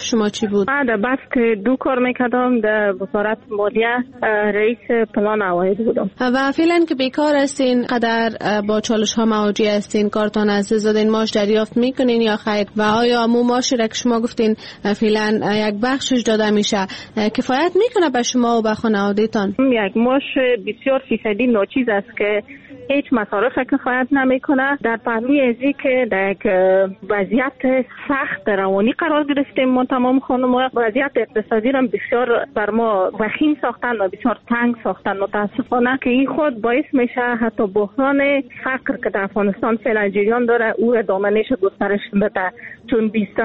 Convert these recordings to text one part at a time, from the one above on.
شما چی بود؟ در بسک دو کار میکردم در وزارت مالیه، رئیس پلان عواید بودم. و فعلا که بیکار هستین، قدر با چالش ها مواجه هستین، کارتان از دادین ماش دریافت میکنین یا خیر؟ و آیا مو ماشی را که شما گفتین فعلا یک بخشش داده میشه کفایت میکنه به شما و به خانواده‌تان؟ یک ماش بسیار فیصدی ناچیز است که هیچ مصارف کفایت نمیکنه. در پهلوی ازی که در یک وضعیت سخت روانی قرار گرفتیم ما تمام خانم‌ها، وضعیت اقتصادی را بسیار بر ما وخیم ساختن و بسیار تنگ ساختن متاسفانه، که این خود باعث میشه حتی بحران فقر که در افغانستان فعلا جریان داره او ادامه‌اش گسترش بده، چون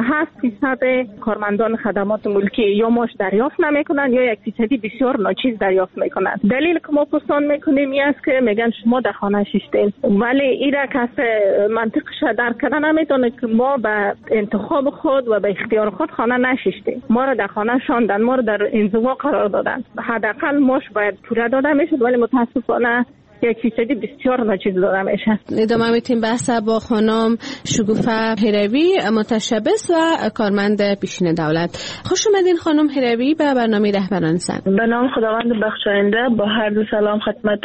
27% کارمندان خدمات ملکی یا ماش دریافت نمیکنن یا 1% بسیار ناچیز دریافت میکنن. دلیل که ما پرسان میکنیم این است که میگن شما در خانه شیشتین، ولی این را کس منطقش درک کردن نمیتونه که ما به انتخاب خود و به اختیار خود خانه نشیشتیم. ما را در خانه شاندن، ما را در انزوا قرار دادن. حداقل ماش باید پوره داده میشد، ولی متاسفانه 1% بسیار ناچیز داده میشه. ادامه میتیم بحث با خانم شگوفه هروی، متشبث و کارمند پیشین دولت. خوش اومدین خانم هروی به برنامه رهبران سن. به نام خداوند بخشاینده با هر دو سلام خدمت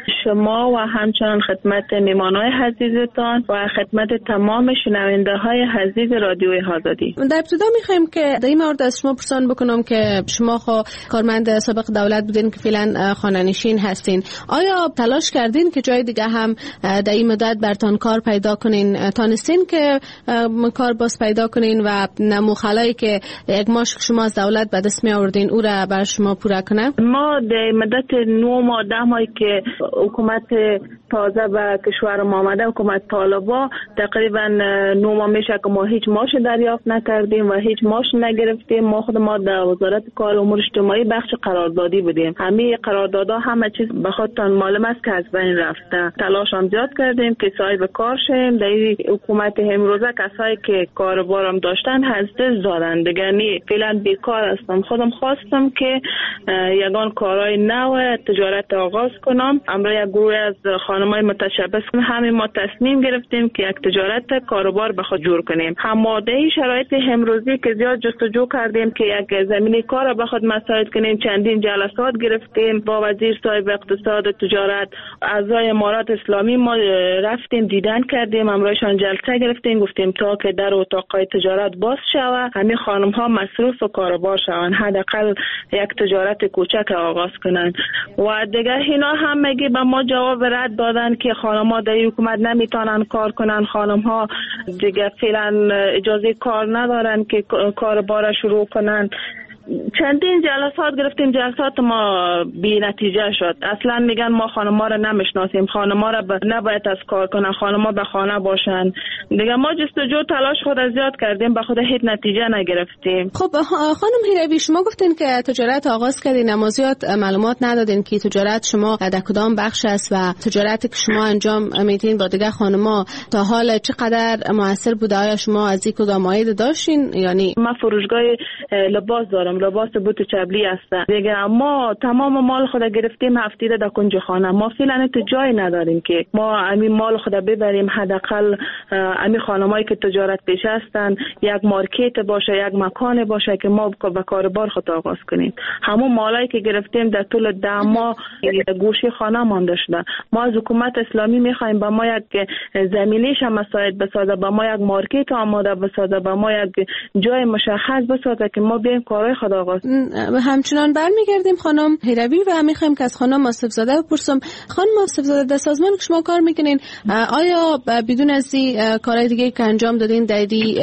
شما و همچنان خدمت میمانای عزیزتان و خدمت تمام شنونده های عزیز رادیوی آزادی. در ابتدا میخوایم که در این مورد از شما پرسان بکنم که شما کارمند سابق دولت بودین که فعلا خانه نشین هستین. آیا تلاش کردین که جای دیگه هم در این مدت برتان کار پیدا کنین؟ تانستین که کار باز پیدا کنین و نموخلایی که یک ماش شما از دولت به دست می آوردین او را بر شما پوره کنه؟ ما در مدت 9 ماه 10 ماهی که حکومت تازه به کشور ما آمده، حکومت طالبا، تقریبا 9 ماه میشه که ما هیچ ماش دریافت نکردیم و هیچ ماش نگرفتیم. ما خود ما در وزارت کار و امور اجتماعی بخش قراردادی بودیم. همه قراردادها همه چیز به خودتان معلوم است که از بین رفته. تلاش هم زیاد کردیم که صاحب کار شیم. در حکومت امروزه کسایی که کاربارم داشتن از دست دادن. دیگه فعلا بیکار هستم. خودم خواستم که یگان کارهای نو تجارت آغاز کنم. امروز یک گروه از خانمای متشبث همین ما تصمیم گرفتیم که یک تجارت کاروبار به خود جور کنیم. هم در شرایط امروزی که زیاد جستجو کردیم که یک زمینه کار به خود مساعد کنیم، چندین جلسات گرفتیم با وزیر صاحب اقتصاد و تجارت، اعضای امارات اسلامی ما رفتیم دیدن کردیم، امروزشان جلسه گرفتیم، گفتیم تا که در اتاقای تجارت باز شود همین خانم ها مصروف و کاروبار شوند، حداقل یک تجارت کوچک آغاز کنند. و دیگه اینا هم میگه به ما جواب رد دادن که خانم ها در حکومت نمیتونن کار کنن، خانم ها دیگه فعلا اجازه کار ندارن که کاروبار شروع کنن. چندین جلسات گرفتیم، جلسات ما بی نتیجه شد. اصلا میگن ما خانم‌ها را نمیشناسیم، خانم‌ها را نباید از کار کنن، خانم‌ها به خانه باشن. دیگه ما جستجو تلاش خود زیاد کردیم، به خود هیچ نتیجه نگرفتیم. خب خانم هروی، شما گفتین که تجارت آغاز کردین، اما زیاد معلومات ندادین که تجارت شما در کدام بخش است و تجارتی که شما انجام میدین با دیگه خانم‌ها تا حال چقدر موثر بوده؟ آیا شما از این کدام عاید داشتین؟ یعنی ما فروشگاه لباس دارم، لباس بوت چبلی هست دیگه. ما تمام مال خود گرفتیم هفتیده در کنج خانه. ما فعلا تو جای نداریم که ما همین مال خود ببریم. حداقل همین خانمایی که تجارت پیش هستن یک مارکت باشه، یک مکان باشه که ما به کاروبار خود آغاز کنیم. همون مالایی که گرفتیم در طول 10 ماه گوشه خانه مانده شده. ما از حکومت اسلامی میخوایم به ما یک زمینیش مساعد بسازه، به ما یک مارکت آماده بسازه، به ما یک جای مشخص بسازه که ما بریم کارهای خود آغاز. همچنان برمیگردیم خانم هروی و میخوایم که از خانم آصف زاده بپرسم. خانم آصف زاده، در سازمان که شما کار میکنین، آیا بدون از کارهای دیگه که انجام دادین در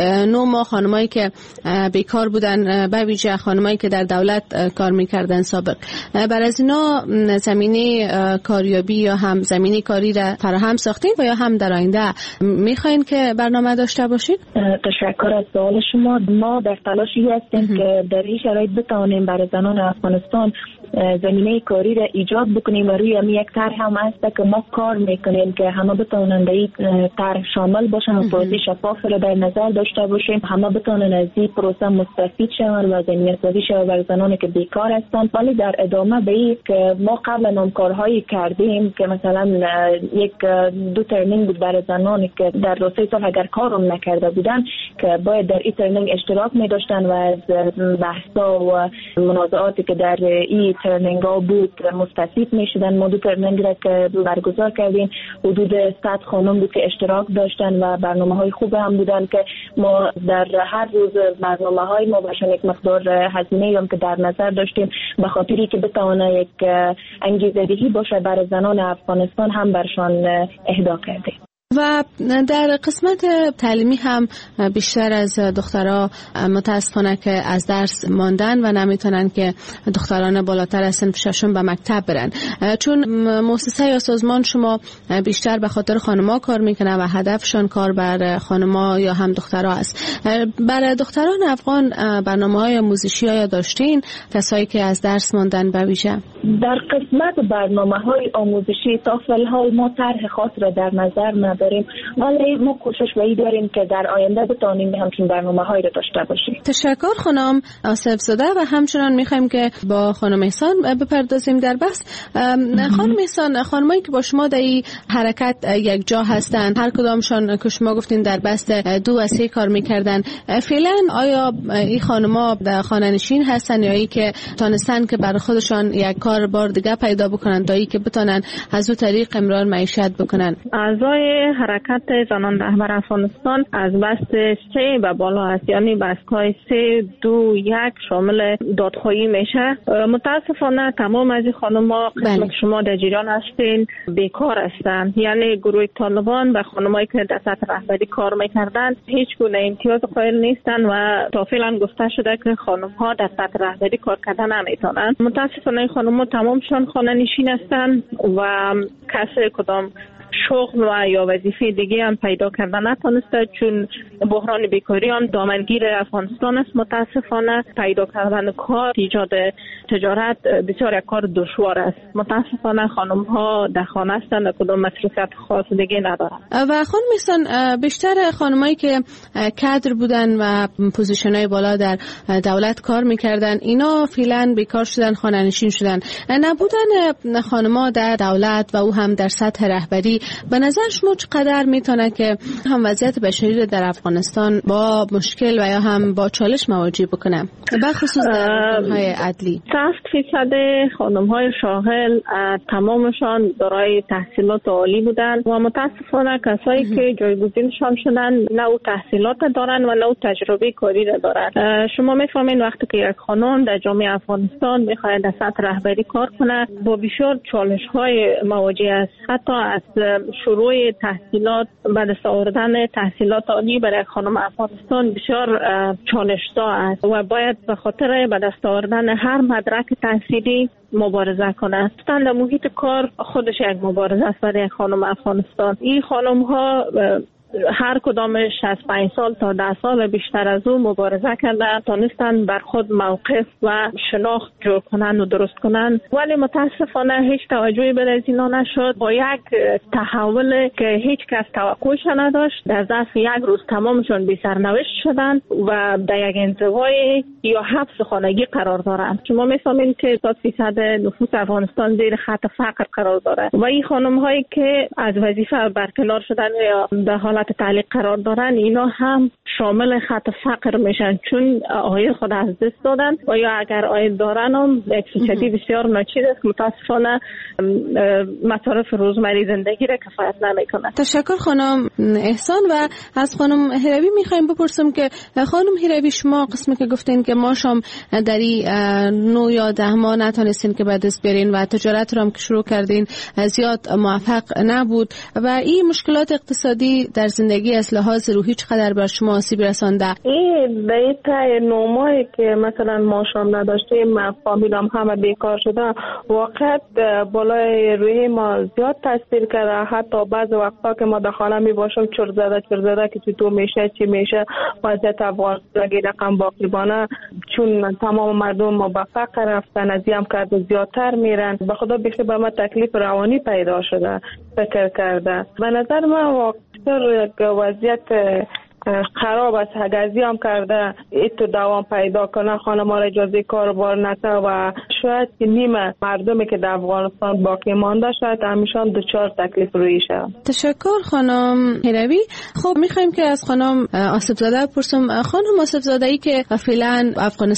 9 ماه خانمایی که بیکار بودن، به ویژه خانمایی که در دولت کار میکردن سابق، بر از اینا زمینه کاریابی یا هم زمینه کاری را فراهم ساختین و یا هم در آینده میخواین که برنامه داشته باشید؟ تشکر از سوال شما. ما در تلاشی هستیم که در این شرایط بتوانیم برای زنان افغانستان زمینه کاری را ایجاد بکنیم و روی یک طرح هم هست که ما کار میکنیم که همه بتوانند این طرح شامل باشن و پروسه شفاف را در نظر داشته باشیم، همه بتوانند از این پروسه مستفید شوند و زمینه سازی شود برای زنانی که بیکار هستند. ولی در ادامه به این که ما قبلا هم کارهایی کردیم که مثلا یک 2 ترنینگ بود برای زنانی که در 2-3 سال اگر کارم نکرده بودن که باید در این ترنینگ اشتراک می داشتن و از بحثا و منازعاتی که در این ترنینگ ها بود مستفید می شدن. ما 2 ترنینگ را که برگزار کردیم حدود 100 خانم بود که اشتراک داشتن و برنامه های خوب هم بودن که ما در هر روز برنامه های ما باشن یک مقدار هزینه هم که در نظر داشتیم به خاطری که بتونه یک انگیزه دهی باشه برای زنان افغانستان هم برشان اهدا کردیم. و در قسمت تعلیمی هم بیشتر از دخترها متاسفانه که از درس ماندن و نمیتونن که دختران بالاتر از صنف 6 به مکتب برن، چون مؤسسه یا سازمان شما بیشتر به خاطر خانم‌ها کار میکنه و هدفشون کار بر خانم‌ها یا هم دخترها است. برای دختران افغان برنامه‌های آموزشی یا داشتین کسایی که از درس ماندن به ویژه؟ در قسمت برنامه‌های آموزشی تا فی‌الحال ما طرح خاص را در نظر نداریم، ولی ما کوشش وی داریم که در آینده بتونیم همچین برنامه‌هایی را داشته باشیم. تشکر خانم آصف زاده و همچنان می‌خوایم که با خانم احسان بپردازیم در بحث. خانم احسان، خانمایی که با شما در این حرکت یک جا هستند، هر کدامشان که شما گفتین در بست 2 و 3 کار می‌کردن، فعلا آیا این خانم‌ها خانه‌نشین هستن یا ای که تونستن که برای خودشان یک کار بار دیگه پیدا بکنن تا ای که بتونن از اون طریق امرار معیشت بکنن؟ اعضای حرکت زنان رهبر افغانستان از بست 3 به بالا است، یعنی بست‌های 3، 2، 1 شامل دادخواهی میشه. متاسفانه تمام از خانم‌ها قسمت شما در جریان هستین بیکار هستند، یعنی گروه طالبان به خانمایی که در سطح رهبری کار میکردن هیچ گونه امتیاز قائل نیستن و تا فعلا گفته شده که خانم‌ها در سطح رهبری کار کردن نمیتونن. متاسفانه خانم‌ها تمامشان خانه نشین هستند و کسی کدام شغل و یا وظیفه دیگه هم پیدا کردن نتونسته، چون بحران بیکاری هم دامنگیر افغانستان است. متاسفانه پیدا کردن کار، ایجاد تجارت بسیار یک کار دشوار است. متاسفانه خانم ها در خانه هستند و کدام مصروفیت خاص دیگه ندارن. و خانم احسان، بیشتر خانمایی که کادر بودن و پوزیشن‌های بالا در دولت کار میکردن اینا فعلا بیکار شدن، خانه نشین شدن. نبودن خانم‌ها در دولت و او هم در سطح رهبری به نظر شما چقدر میتونه که هم وضعیت بشری در افغانستان با مشکل و یا هم با چالش مواجه بکنه، به خصوص در ارکان‌های عدلی؟ 60% خانم‌های شاغل تمامشان دارای تحصیلات عالی بودن و متاسفانه کسایی که جایگزینشان شدن نه تحصیلات دارن و نه تجربه کاری دارن. شما میفهمین وقتی که یک خانم در جامعه افغانستان میخواد در سطح رهبری کار کنه با بسیار چالش‌های مواجه است. حتی از شروع تحصیلات به دست آوردن تحصیلات عالی برای خانم افغانستان بسیار چالش‌زا است و باید به خاطر به دست آوردن هر مدرک تحصیلی مبارزه کنه. در محیط کار خودش یک مبارزه است برای خانم افغانستان. این خانم ها هر کدامش از 5 سال تا 10 سال بیشتر از اون مبارزه کردن، تونستن بر خود موقف و شناخت جور کنن و درست کنن، ولی متاسفانه هیچ توجهی به از اینا نشد. با یک تحول که هیچ کس توقعش نداشت، در ظرف یک روز تمامشون بی سرنوشت شدن و در یک انزوای یا حبس خانگی قرار دارن. شما می‌فهمید که 80% نفوس افغانستان زیر خط فقر قرار داره و این خانم هایی که از وظیفه برکنار شدن یا در حالت تعلیق قرار دارن اینا هم شامل خط فقر میشن، چون عاید خود از دست دادن و یا اگر عاید دارن هم یک فیصدی بسیار ناچیز است. متاسفانه مصارف روزمره زندگی را کفایت نمیکنه. تشکر خانم احسان. و از خانم هروی میخوایم بپرسم که خانم هروی، شما قسمی که گفتین که ما شام در 9 یا 10 ماه نتونستین که به دست بیارین و تجارت رو هم که شروع کردین زیاد موفق نبود و این مشکلات اقتصادی در در زندگی از لحاظ روحی چقدر بر شما آسیب رسانده؟ این دیتا نومایی که مثلا ما شام نداشتیم، فامیلم همه بیکار شده، واقعا بالای روی ما زیاد تاثیر کرده. حتی بعض وقتا که ما در خانه می باشم چر زده که تو میشه چی میشه، وضعیت افغانستان رقم باقیبانه، چون تمام مردم ما به فقر رفتن، از هم کرده زیادتر میرن. به خدا بیخی به ما تکلیف روانی پیدا شده، فکر کرده. به نظر من واقعا وضعیت خراب است. اگرزی هم کرده ایتو دوام پیدا کنه، خانم را اجازه کار بار نکنه و شاید نیمه مردمی که در افغانستان باقی مانده شاید همیشان دچار تکلیف روی شد. تشکر خانم هروی. خب میخوایم که از خانم آصف زاده بپرسم. خانم آصف زاده ای که فعلا افغانستان